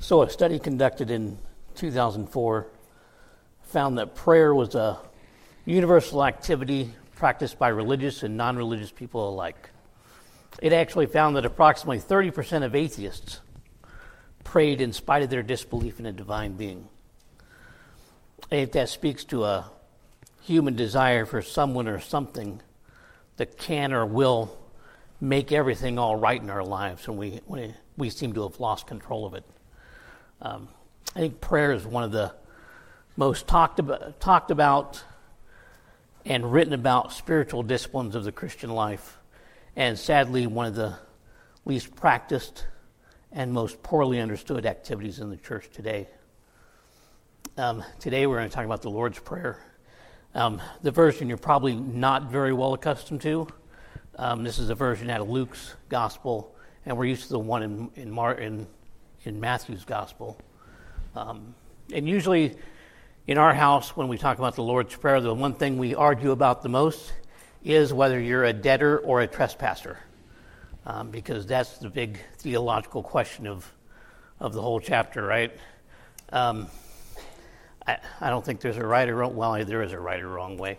So a study conducted in 2004 found that prayer was a universal activity practiced by religious and non-religious people alike. It actually found that approximately 30% of atheists prayed in spite of their disbelief in a divine being. I think that speaks to a human desire for someone or something that can or will make everything all right in our lives, and we seem to have lost control of it. I think prayer is one of the most talked about and written about spiritual disciplines of the Christian life, and sadly one of the least practiced and most poorly understood activities in the church today. Today we're going to talk about the Lord's Prayer. The version you're probably not very well accustomed to. This is a version out of Luke's Gospel, and we're used to the one in Matthew's Gospel. And usually in our house, when we talk about the Lord's Prayer, the one thing we argue about the most is whether you're a debtor or a trespasser, because that's the big theological question of the whole chapter, right? I don't think there's a right or wrong. Well, there is a right or wrong way.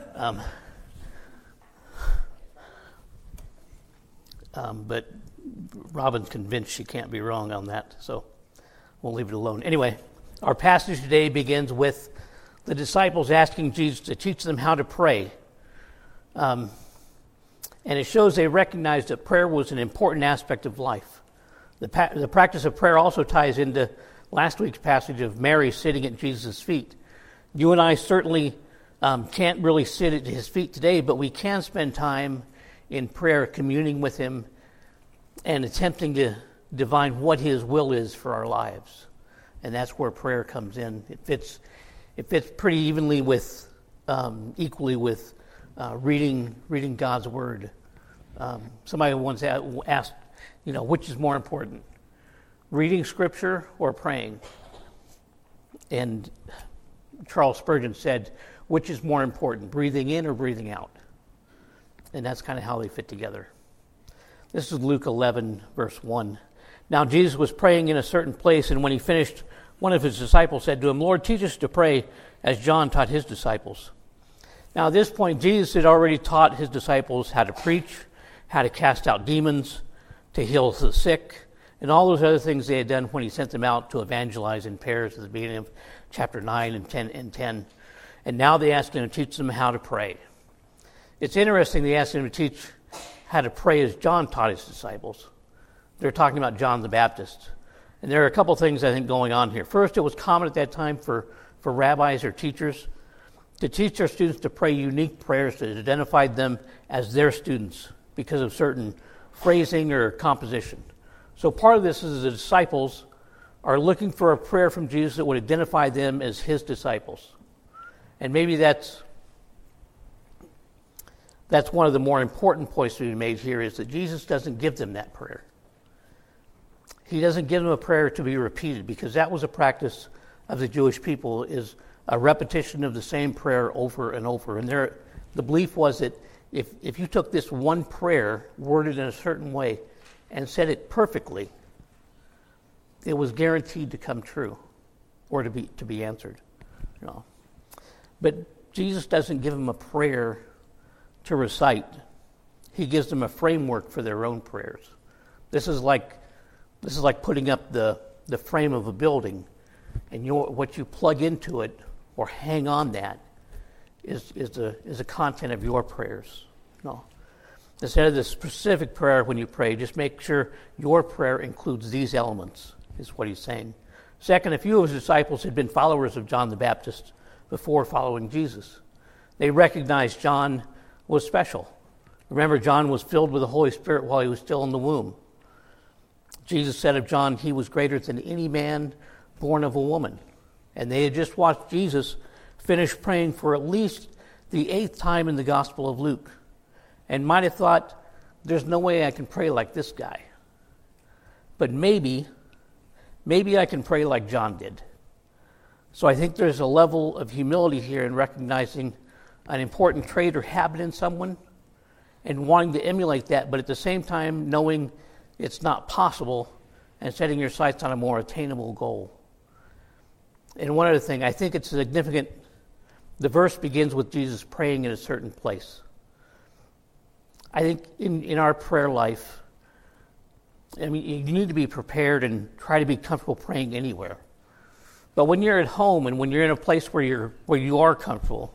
But Robin's convinced she can't be wrong on that, so we'll leave it alone. Anyway, our passage today begins with the disciples asking Jesus to teach them how to pray. And it shows they recognized that prayer was an important aspect of life. The practice of prayer also ties into last week's passage of Mary sitting at Jesus' feet. You and I certainly can't really sit at his feet today, but we can spend time in prayer, communing with him and attempting to divine what his will is for our lives. And that's where prayer comes in. It fits pretty equally with reading God's word. Somebody once asked, which is more important, reading Scripture or praying? And Charles Spurgeon said, which is more important, breathing in or breathing out? And that's kind of how they fit together. This is Luke 11, verse 1. Now Jesus was praying in a certain place, and when he finished, one of his disciples said to him, Lord, teach us to pray as John taught his disciples. Now at this point, Jesus had already taught his disciples how to preach, how to cast out demons, to heal the sick, and all those other things they had done when he sent them out to evangelize in pairs at the beginning of chapter 9 and 10. And now they asked him to teach them how to pray. It's interesting they asked him to teach how to pray as John taught his disciples. They're talking about John the Baptist. And there are a couple things I think going on here. First, it was common at that time for rabbis or teachers to teach their students to pray unique prayers that identified them as their students because of certain phrasing or composition. So part of this is the disciples are looking for a prayer from Jesus that would identify them as his disciples. And maybe that's one of the more important points to be made here, is that Jesus doesn't give them that prayer. He doesn't give them a prayer to be repeated, because that was a practice of the Jewish people, is a repetition of the same prayer over and over. And the belief was that if you took this one prayer, worded in a certain way, and said it perfectly, it was guaranteed to come true or to be answered. But Jesus doesn't give them a prayer to recite. He gives them a framework for their own prayers. This is like putting up the frame of a building, and what you plug into it or hang on that is the content of your prayers. Instead of the specific prayer when you pray, just make sure your prayer includes these elements, is what he's saying. Second, a few of his disciples had been followers of John the Baptist before following Jesus. They recognized John was special. Remember, John was filled with the Holy Spirit while he was still in the womb. Jesus said of John, he was greater than any man born of a woman. And they had just watched Jesus finish praying for at least the 8th time in the Gospel of Luke, and might have thought, there's no way I can pray like this guy. But maybe I can pray like John did. So I think there's a level of humility here in recognizing an important trait or habit in someone and wanting to emulate that, but at the same time knowing it's not possible and setting your sights on a more attainable goal. And one other thing, I think it's significant. The verse begins with Jesus praying in a certain place. I think in our prayer life, you need to be prepared and try to be comfortable praying anywhere. But when you're at home and when you're in a place where you are comfortable,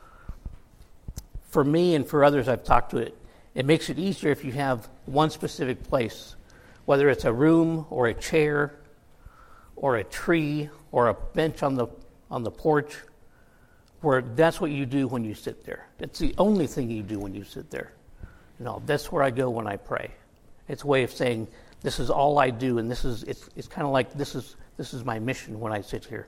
for me and for others I've talked to, it makes it easier if you have one specific place, whether it's a room or a chair or a tree or a bench on the porch, where that's what you do when you sit there. It's the only thing you do when you sit there. That's where I go when I pray. It's a way of saying, this is all I do, and it's kind of like this is my mission when I sit here.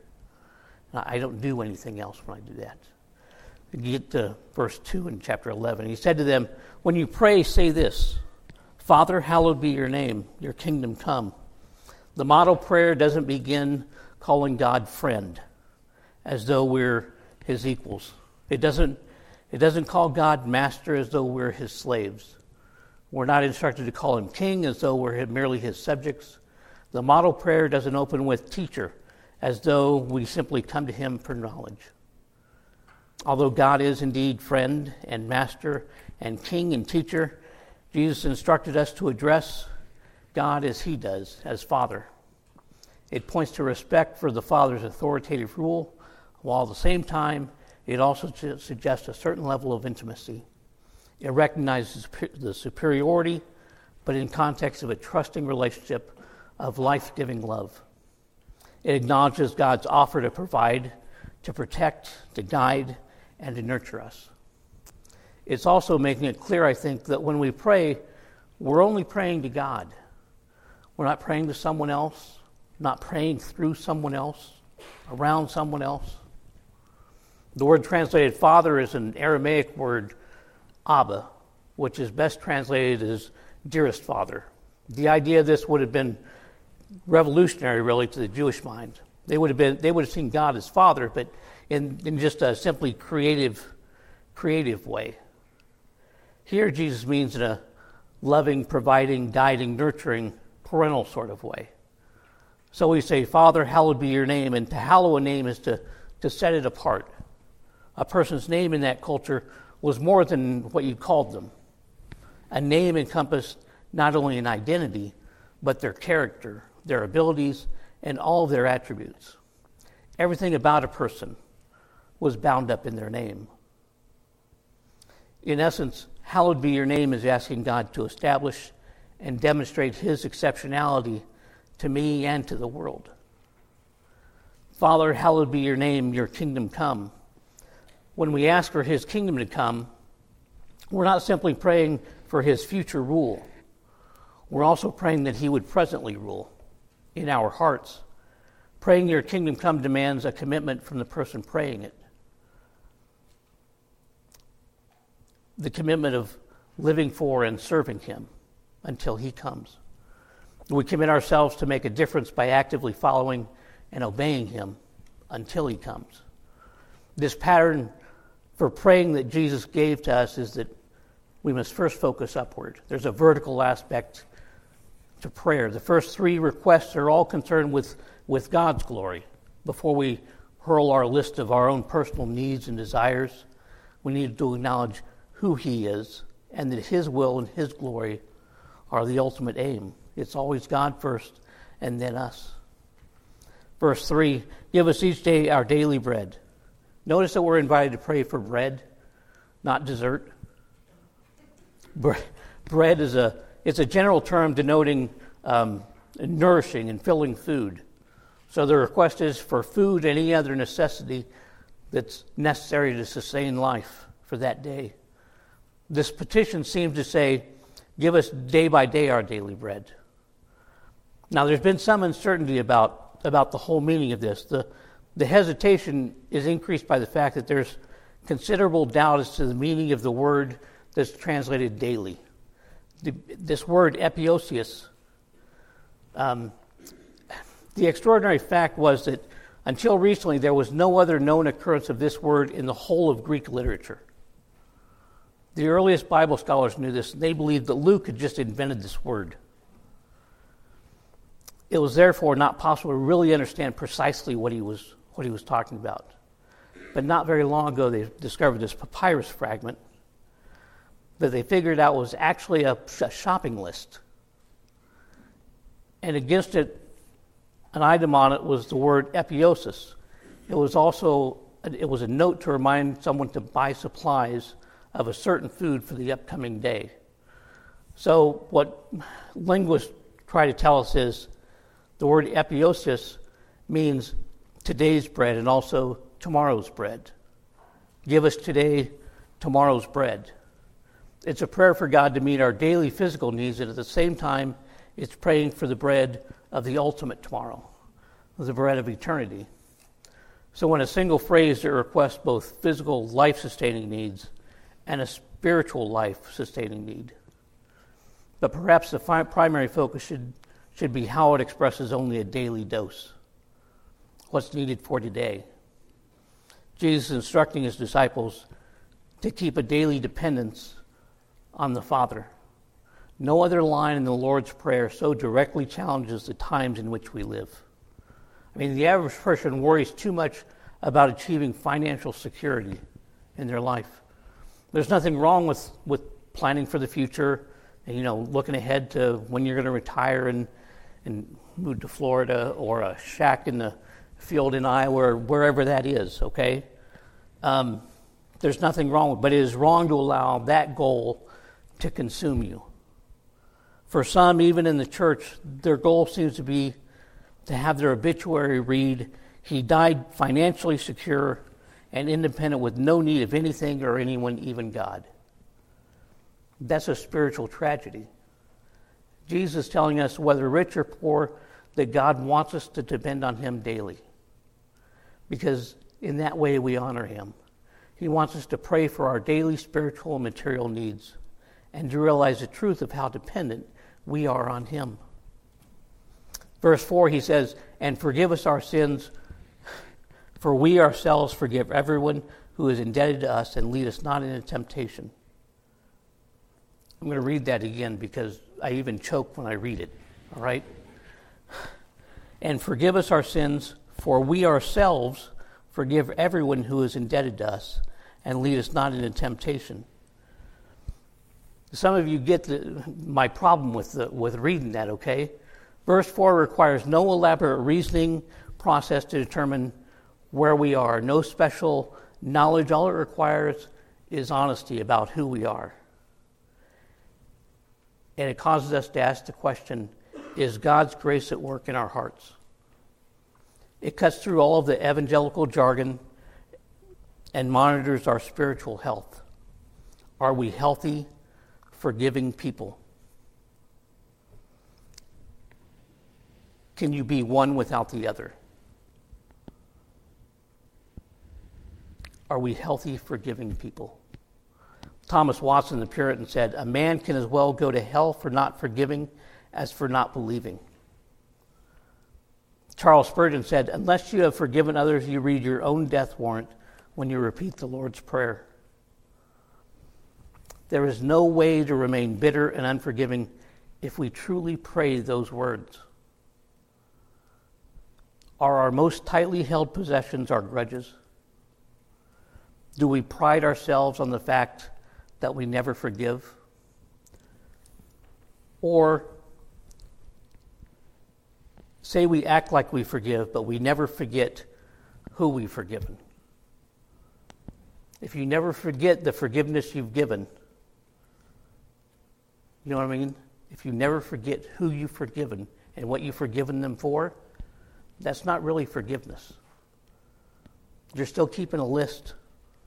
I don't do anything else when I do that. You get to verse 2 in chapter 11. He said to them, when you pray, say this, Father, hallowed be your name, your kingdom come. The model prayer doesn't begin calling God friend, as though we're his equals. It doesn't call God master as though we're his slaves. We're not instructed to call him king as though we're merely his subjects. The model prayer doesn't open with teacher, as though we simply come to him for knowledge. Although God is indeed friend and master and king and teacher, Jesus instructed us to address God as he does, as Father. It points to respect for the Father's authoritative rule, while at the same time, it also suggests a certain level of intimacy. It recognizes the superiority, but in context of a trusting relationship of life-giving love. It acknowledges God's offer to provide, to protect, to guide, and to nurture us. It's also making it clear, I think, that when we pray, we're only praying to God. We're not praying to someone else, not praying through someone else, around someone else. The word translated Father is an Aramaic word, Abba, which is best translated as dearest Father. The idea of this would have been revolutionary, really, to the Jewish mind. They would have seen God as Father, but in just a simply creative way. Here, Jesus means in a loving, providing, guiding, nurturing, parental sort of way. So we say, Father, hallowed be your name, and to hallow a name is to set it apart. A person's name in that culture was more than what you called them. A name encompassed not only an identity, but their character, their abilities, and all of their attributes. Everything about a person was bound up in their name. In essence, hallowed be your name is asking God to establish and demonstrate his exceptionality to me and to the world. Father, hallowed be your name, your kingdom come. When we ask for his kingdom to come, we're not simply praying for his future rule. We're also praying that he would presently rule in our hearts. Praying your kingdom come demands a commitment from the person praying it. The commitment of living for and serving him until he comes. We commit ourselves to make a difference by actively following and obeying him until he comes. This pattern for praying that Jesus gave to us is that we must first focus upward. There's a vertical aspect to prayer. The first three requests are all concerned with God's glory. Before we hurl our list of our own personal needs and desires, we need to acknowledge who he is and that his will and his glory are the ultimate aim. It's always God first and then us. Verse 3, give us each day our daily bread. Notice that we're invited to pray for bread, not dessert. Bread is a general term denoting nourishing and filling food. So the request is for food and any other necessity that's necessary to sustain life for that day. This petition seems to say, give us day by day our daily bread. Now, there's been some uncertainty about the whole meaning of this. The hesitation is increased by the fact that there's considerable doubt as to the meaning of the word that's translated daily. This word, epiousios, the extraordinary fact was that until recently there was no other known occurrence of this word in the whole of Greek literature. The earliest Bible scholars knew this, and they believed that Luke had just invented this word. It was therefore not possible to really understand precisely what he was talking about. But not very long ago, they discovered this papyrus fragment that they figured out was actually a shopping list. And against it, an item on it was the word epiosis. It was a note to remind someone to buy supplies of a certain food for the upcoming day. So what linguists try to tell us is the word epiosis means today's bread and also tomorrow's bread. Give us today tomorrow's bread. It's a prayer for God to meet our daily physical needs, and at the same time, it's praying for the bread of the ultimate tomorrow, the bread of eternity. So in a single phrase, it requests both physical life-sustaining needs and a spiritual life-sustaining need. But perhaps the primary focus should be how it expresses only a daily dose. What's needed for today. Jesus is instructing his disciples to keep a daily dependence on the Father. No other line in the Lord's Prayer so directly challenges the times in which we live. I mean, the average person worries too much about achieving financial security in their life. There's nothing wrong with planning for the future and, looking ahead to when you're going to retire and move to Florida or a shack in the field in Iowa or wherever that is, okay? There's nothing wrong with it, but it is wrong to allow that goal to consume you. For some, even in the church, their goal seems to be to have their obituary read, "He died financially secure and independent with no need of anything or anyone, even God." That's a spiritual tragedy. Jesus is telling us, whether rich or poor, that God wants us to depend on him daily. Because in that way we honor him. He wants us to pray for our daily spiritual and material needs and to realize the truth of how dependent we are on him. Verse 4, he says, "And forgive us our sins, for we ourselves forgive everyone who is indebted to us, and lead us not into temptation." I'm going to read that again because I even choke when I read it, all right? "And forgive us our sins, for we ourselves forgive everyone who is indebted to us, and lead us not into temptation." Some of you get my problem with reading that, okay? Verse 4 requires no elaborate reasoning process to determine where we are, no special knowledge. All it requires is honesty about who we are. And it causes us to ask the question, is God's grace at work in our hearts? It cuts through all of the evangelical jargon and monitors our spiritual health. Are we healthy, forgiving people? Can you be one without the other? Are we healthy, forgiving people? Thomas Watson, the Puritan, said, "A man can as well go to hell for not forgiving as for not believing." Charles Spurgeon said, "Unless you have forgiven others, you read your own death warrant when you repeat the Lord's Prayer." There is no way to remain bitter and unforgiving if we truly pray those words. Are our most tightly held possessions our grudges? Do we pride ourselves on the fact that we never forgive? Or say we act like we forgive, but we never forget who we've forgiven? If you never forget the forgiveness you've given, you know what I mean? If you never forget who you've forgiven and what you've forgiven them for, that's not really forgiveness. You're still keeping a list.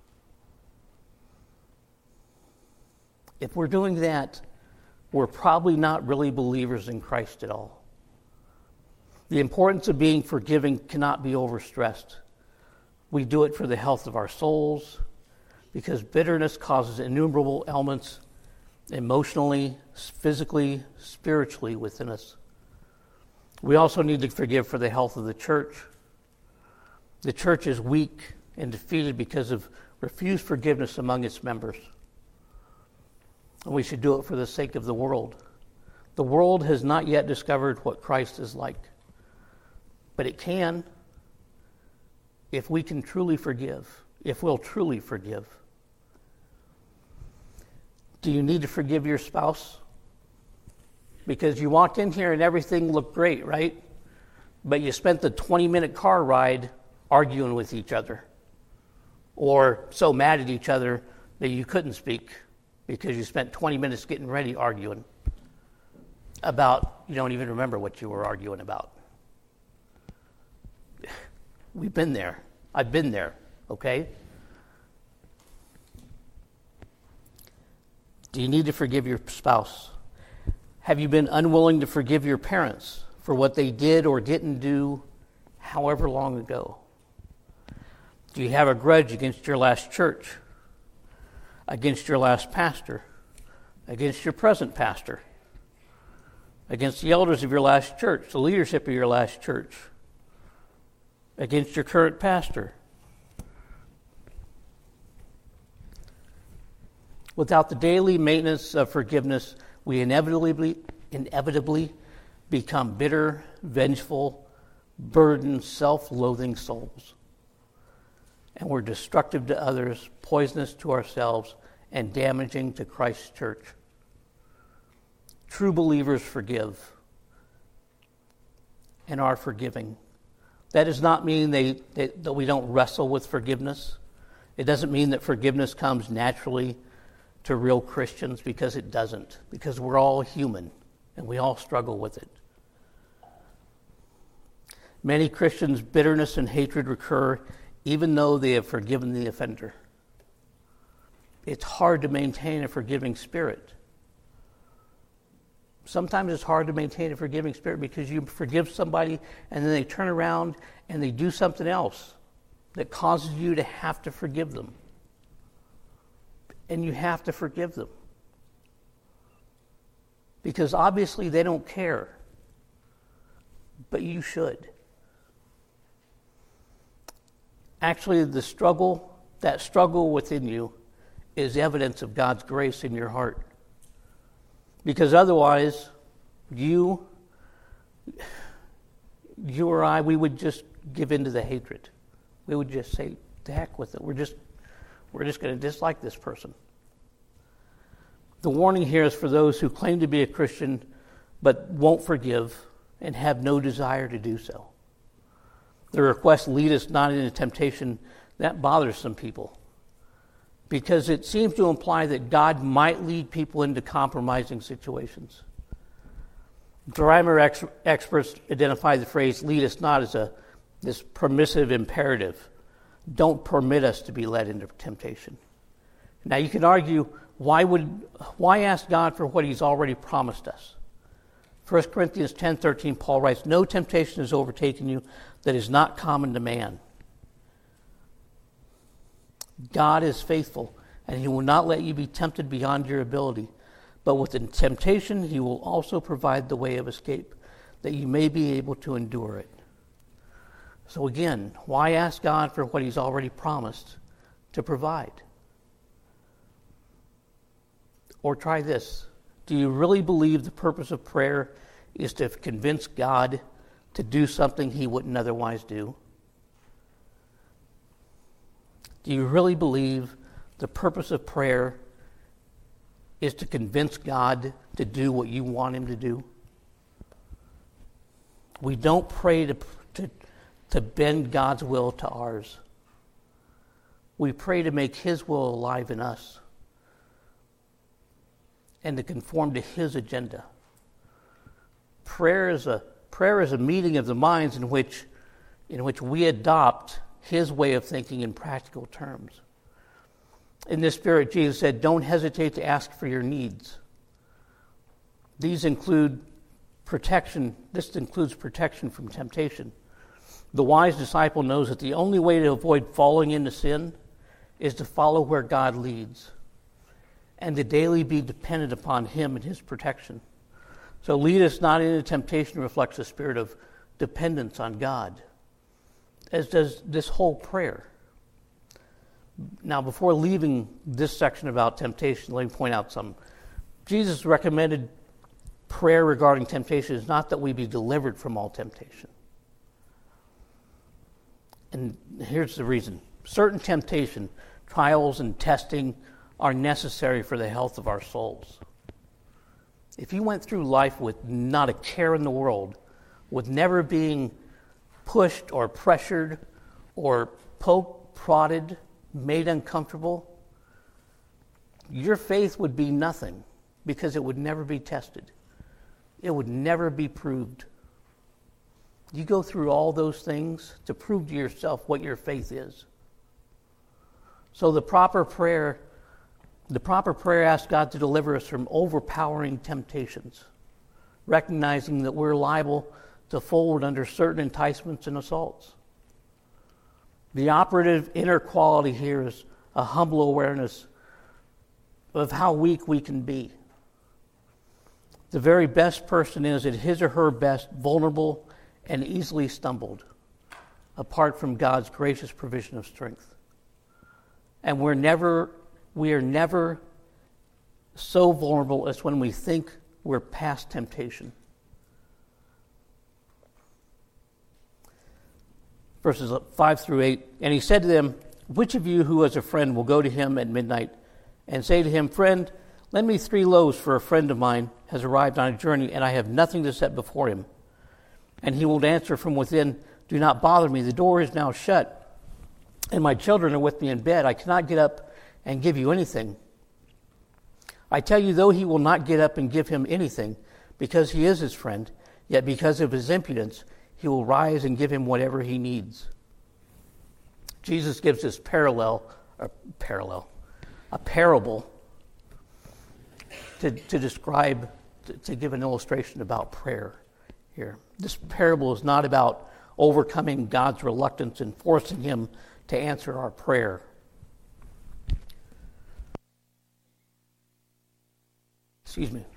If we're doing that, we're probably not really believers in Christ at all. The importance of being forgiving cannot be overstressed. We do it for the health of our souls, because bitterness causes innumerable ailments emotionally, physically, spiritually within us. We also need to forgive for the health of the church. The church is weak and defeated because of refused forgiveness among its members. And we should do it for the sake of the world. The world has not yet discovered what Christ is like. But it can if we can truly forgive, if we'll truly forgive. Do you need to forgive your spouse? Because you walked in here and everything looked great, right? But you spent the 20-minute car ride arguing with each other, or so mad at each other that you couldn't speak because you spent 20 minutes getting ready arguing about, you don't even remember what you were arguing about. We've been there. I've been there, okay? Do you need to forgive your spouse? Have you been unwilling to forgive your parents for what they did or didn't do however long ago? Do you have a grudge against your last church, against your last pastor, against your present pastor, against the elders of your last church, the leadership of your last church, against your current pastor? Without the daily maintenance of forgiveness, we inevitably become bitter, vengeful, burdened, self-loathing souls. And we're destructive to others, poisonous to ourselves, and damaging to Christ's church. True believers forgive and are forgiving. That does not mean that we don't wrestle with forgiveness. It doesn't mean that forgiveness comes naturally to real Christians, because it doesn't. Because we're all human and we all struggle with it. Many Christians' bitterness and hatred recur even though they have forgiven the offender. It's hard to maintain a forgiving spirit. Sometimes it's hard to maintain a forgiving spirit because you forgive somebody and then they turn around and they do something else that causes you to have to forgive them. And you have to forgive them. Because obviously they don't care. But you should. Actually, that struggle within you is evidence of God's grace in your heart. Because otherwise, you or I, we would just give in to the hatred. We would just say, to heck with it. We're just going to dislike this person. The warning here is for those who claim to be a Christian but won't forgive and have no desire to do so. The request, lead us not into temptation, that bothers some people because it seems to imply that God might lead people into compromising situations. Dreimer experts identify the phrase lead us not as this permissive imperative. Don't permit us to be led into temptation. Now you can argue, why ask God for what he's already promised us? 1 Corinthians 10:13, Paul writes, no temptation has overtaken you that is not common to man. God is faithful, and he will not let you be tempted beyond your ability. But with the temptation, he will also provide the way of escape, that you may be able to endure it. So again, why ask God for what he's already promised to provide? Or try this. Do you really believe the purpose of prayer is to convince God to do something he wouldn't otherwise do? Do you really believe the purpose of prayer is to convince God to do what you want him to do? We don't pray to bend God's will to ours. We pray to make his will alive in us and to conform to his agenda. Prayer is a meeting of the minds in which we adopt his way of thinking in practical terms. In this spirit, Jesus said, don't hesitate to ask for your needs. These include protection. This includes protection from temptation. The wise disciple knows that the only way to avoid falling into sin is to follow where God leads and to daily be dependent upon him and his protection. So lead us not into temptation reflects a spirit of dependence on God, as does this whole prayer. Now, before leaving this section about temptation, let me point out something. Jesus recommended prayer regarding temptation is not that we be delivered from all temptation. And here's the reason. Certain temptation, trials, and testing are necessary for the health of our souls. If you went through life with not a care in the world, with never being pushed or pressured or poked, prodded, made uncomfortable, your faith would be nothing because it would never be tested. It would never be proved. You go through all those things to prove to yourself what your faith is. So the proper prayer asks God to deliver us from overpowering temptations, recognizing that we're liable to fold under certain enticements and assaults. The operative inner quality here is a humble awareness of how weak we can be. The very best person is at his or her best vulnerable and easily stumbled, apart from God's gracious provision of strength. And we are never so vulnerable as when we think we're past temptation. Verses 5 through 8, and he said to them, which of you who has a friend will go to him at midnight and say to him, friend, lend me 3 loaves, for a friend of mine has arrived on a journey, and I have nothing to set before him. And he will answer from within, do not bother me, the door is now shut, and my children are with me in bed. I cannot get up and give you anything. I tell you, though he will not get up and give him anything, because he is his friend, yet because of his impudence, he will rise and give him whatever he needs. Jesus gives this parable to describe, to give an illustration about prayer here. This parable is not about overcoming God's reluctance and forcing him to answer our prayer. Excuse me.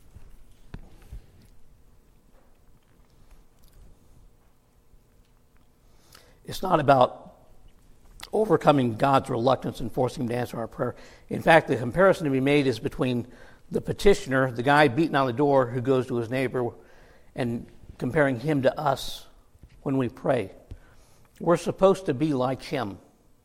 It's not about overcoming God's reluctance and forcing him to answer our prayer. In fact, the comparison to be made is between the petitioner, the guy beating on the door who goes to his neighbor, and comparing him to us when we pray. We're supposed to be like him.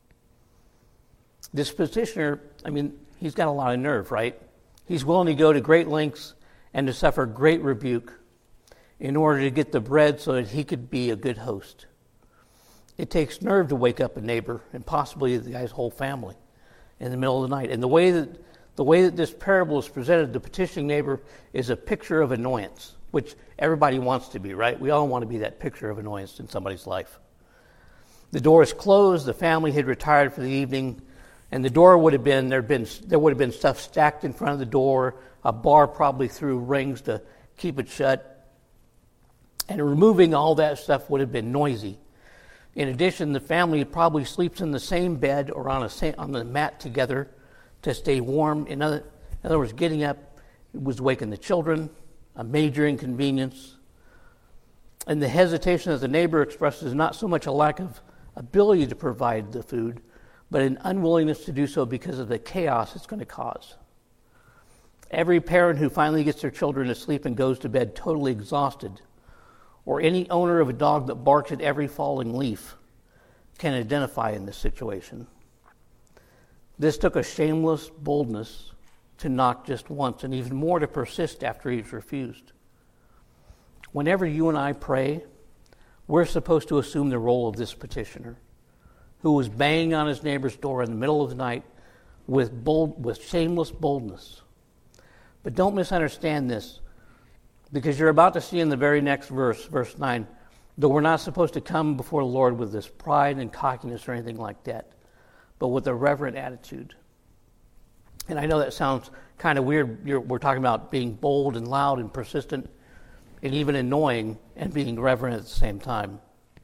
This petitioner, he's got a lot of nerve, right? He's willing to go to great lengths and to suffer great rebuke in order to get the bread so that he could be a good host. It takes nerve to wake up a neighbor and possibly the guy's whole family in the middle of the night. And the way that this parable is presented, the petitioning neighbor is a picture of annoyance, which everybody wants to be, right? We all want to be that picture of annoyance in somebody's life. The door is closed, the family had retired for the evening, and the door would have been, there would have been stuff stacked in front of the door, a bar probably threw rings to keep it shut, and removing all that stuff would have been noisy. In addition, the family probably sleeps in the same bed or on the mat together to stay warm. In other words, getting up was waking the children, a major inconvenience. And the hesitation that the neighbor expresses is not so much a lack of ability to provide the food, but an unwillingness to do so because of the chaos it's going to cause. Every parent who finally gets their children to sleep and goes to bed totally exhausted, or any owner of a dog that barks at every falling leaf, can identify in this situation. This took a shameless boldness to knock just once, and even more to persist after he's refused. Whenever you and I pray, we're supposed to assume the role of this petitioner, who was banging on his neighbor's door in the middle of the night with shameless boldness. But don't misunderstand this, because you're about to see in the very next verse 9, that we're not supposed to come before the Lord with this pride and cockiness or anything like that, but with a reverent attitude. And I know that sounds kind of weird. We're talking about being bold and loud and persistent and even annoying and being reverent at the same time.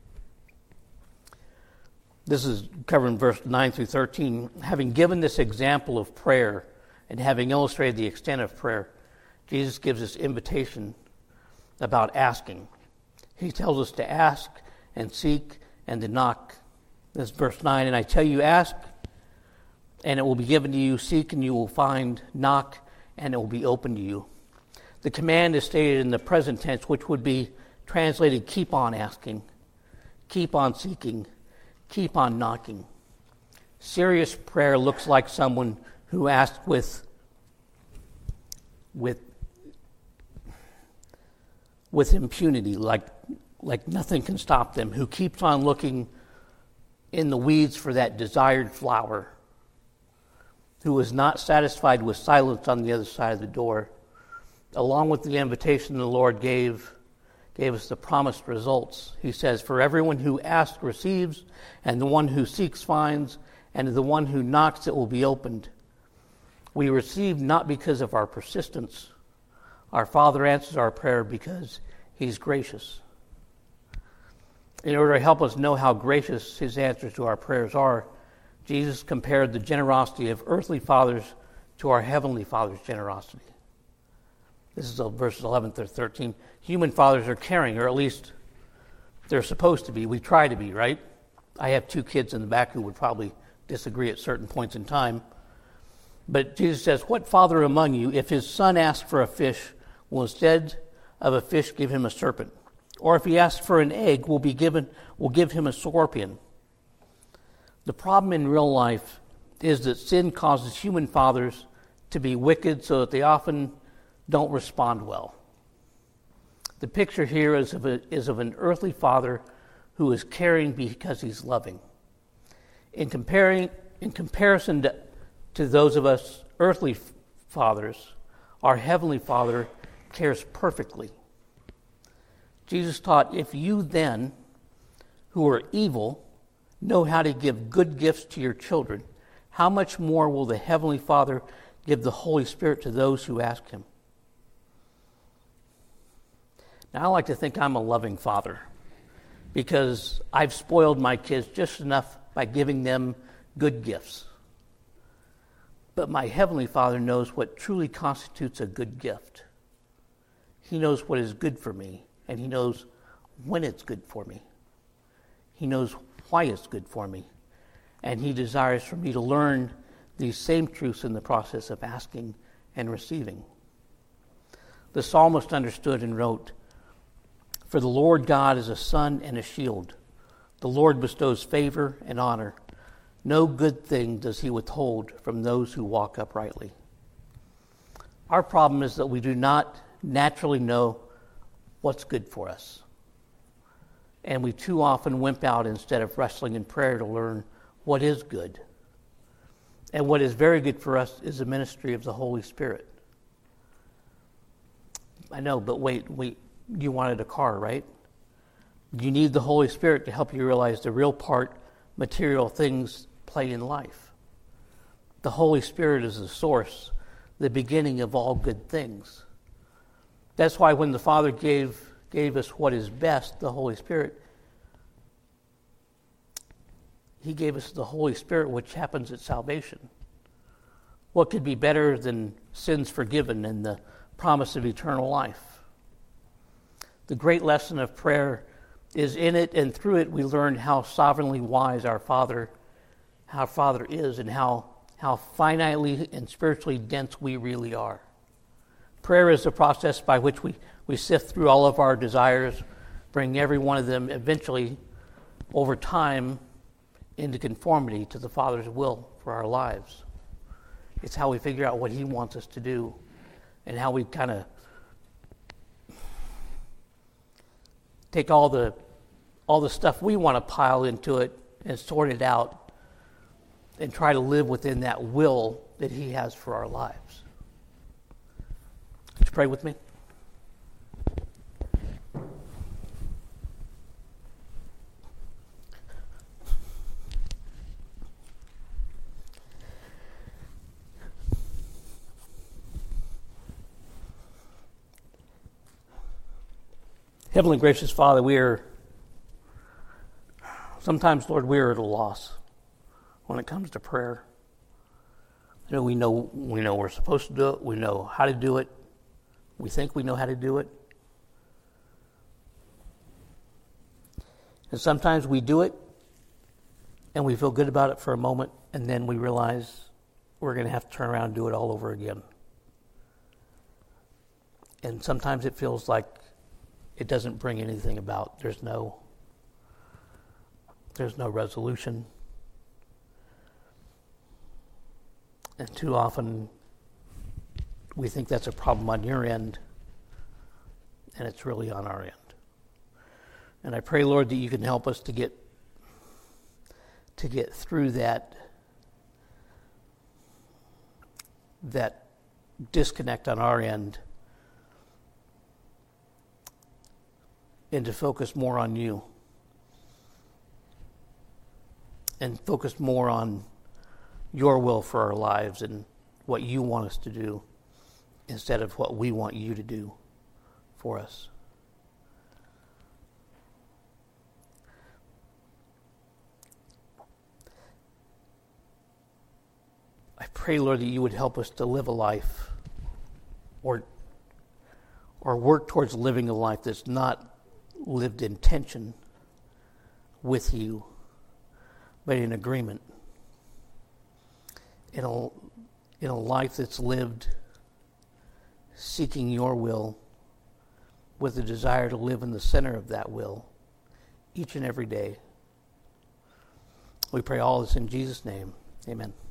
This is covered in verse 9 through 13. Having given this example of prayer and having illustrated the extent of prayer, Jesus gives this invitation about asking. He tells us to ask and seek and to knock. This is verse 9. And I tell you, ask and it will be given to you. Seek and you will find. Knock and it will be open to you. The command is stated in the present tense, which would be translated keep on asking, keep on seeking, keep on knocking. Serious prayer looks like someone who asks with impunity, like nothing can stop them, who keeps on looking in the weeds for that desired flower, who is not satisfied with silence on the other side of the door. Along with the invitation the Lord gave us the promised results. He says, "For everyone who asks receives, and the one who seeks finds, and to the one who knocks it will be opened." We receive not because of our persistence. Our Father answers our prayer because He's gracious. In order to help us know how gracious His answers to our prayers are, Jesus compared the generosity of earthly fathers to our Heavenly Father's generosity. This is verses 11 through 13. Human fathers are caring, or at least they're supposed to be. We try to be, right? I have 2 kids in the back who would probably disagree at certain points in time. But Jesus says, "What father among you, if his son asks for a fish, will instead of a fish give him a serpent? Or if he asks for an egg, will give him a scorpion?" The problem in real life is that sin causes human fathers to be wicked so that they often don't respond well. The picture here is of an earthly father who is caring because he's loving. In comparison to those of us earthly fathers, our Heavenly Father cares perfectly. Jesus taught, "If you then, who are evil, know how to give good gifts to your children, how much more will the Heavenly Father give the Holy Spirit to those who ask Him?" Now, I like to think I'm a loving father because I've spoiled my kids just enough by giving them good gifts. But my Heavenly Father knows what truly constitutes a good gift. He knows what is good for me, and He knows when it's good for me. He knows why it's good for me, and He desires for me to learn these same truths in the process of asking and receiving. The psalmist understood and wrote, "For the Lord God is a sun and a shield. The Lord bestows favor and honor. No good thing does He withhold from those who walk uprightly." Our problem is that we do not naturally know what's good for us. And we too often wimp out instead of wrestling in prayer to learn what is good. And what is very good for us is the ministry of the Holy Spirit. I know, but wait, you wanted a car, right? You need the Holy Spirit to help you realize the real part material things play in life. The Holy Spirit is the source, the beginning of all good things. That's why when the Father gave us what is best, the Holy Spirit, He gave us the Holy Spirit, which happens at salvation. What could be better than sins forgiven and the promise of eternal life? The great lesson of prayer is in it, and through it we learn how sovereignly wise our Father is, and how finitely and spiritually dense we really are. Prayer is the process by which we sift through all of our desires, bring every one of them eventually, over time, into conformity to the Father's will for our lives. It's how we figure out what He wants us to do, and how we kind of take all the stuff we want to pile into it and sort it out and try to live within that will that He has for our lives. Would you pray with me? Heavenly gracious Father, sometimes, Lord, we are at a loss when it comes to prayer. We know we're supposed to do it. We know how to do it. We think we know how to do it. And sometimes we do it, and we feel good about it for a moment, and then we realize we're going to have to turn around and do it all over again. And sometimes it feels like it doesn't bring anything about. There's no there's no resolution. And too often we think that's a problem on your end, and it's really on our end. And I pray, Lord, that you can help us to get through that disconnect on our end and to focus more on you and focus more on your will for our lives and what you want us to do instead of what we want you to do for us. I pray, Lord, that you would help us to live a life or work towards living a life that's not lived in tension with you, but in agreement. In a life that's lived seeking your will with a desire to live in the center of that will each and every day. We pray all this in Jesus' name. Amen.